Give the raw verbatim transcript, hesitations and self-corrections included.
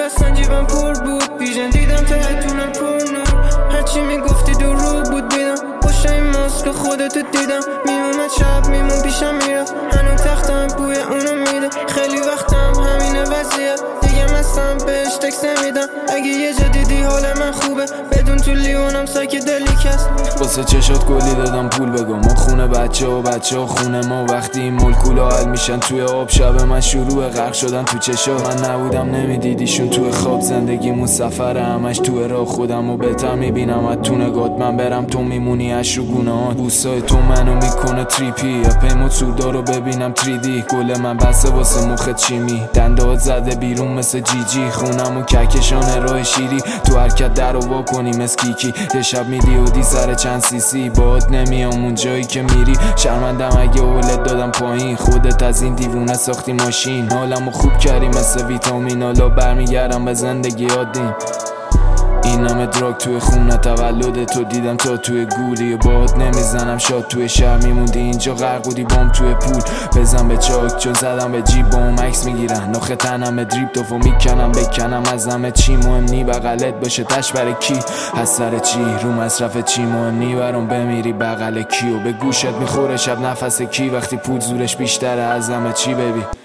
بستن جیبم پر بود، بیژن دیدم تهتونم پر نور. هرچی میگفتی دور رو بود بیدم، پشت این ماسک خودتو دیدم. میومد شب میمون پیشم میرفت، هنوز تختم بوی اونو میده. خیلی وقتم همینه وضعیت، دیگه مستم بهش تکس نمیدم. اگه یه جا دیدی حال من خوبه، بدون تو لیونم سایکدلیک هست. واسه چشات گلی دادم پول بگم، ما خونه بچه و بچه ها خونه ما. وقتی این مولکولا حل میشن توی آب، شب من شروع غرق شدن تو چشا. من نبودم نمیدیدیشون توی خواب، زندگیمون سفر همش توی راه. خودم و بهتر میبینم از تو نگات، من برم تو میمونی اش رو گونهات. بوسای تو منو میکنه تریپی، پیموت سودا رو ببینم تری دی. گل من بسه واسه مخت چیمی، دندات زده بیرون مثل جی جی. خونم و کهکشان راه شیری، تو حرکت در و وا کنی مثل کیکی. یه شب میدیودی سر چند سی سی، باد نمیام اون جایی که میری. شرمندم اگه اولت دادم پایین، خودت از این دیوونه ساختی ماشین. حالمو خوب کردی مثل ویتامین، حالا برمیگردم به زندگی عادیم. این همه دراگ توی خونه، تولد تو دیدم تا توی گولی. باد نمیزنم شاد توی شهر، میموندی اینجا غرق بودی بام توی پول. بزن به چاک چون زدم به جیب، بام عکس میگیرن ناخه تنم دریپ توفو میکنم. بکنم از همه چی مهم نی، بغلت باشه تش برای کی؟ از سر چی رو مصرف چی مهم نی، برام بمیری بغل کیو. به گوشت میخوره شب نفس کی، وقتی پول زورش بیشتره از همه چی ببی.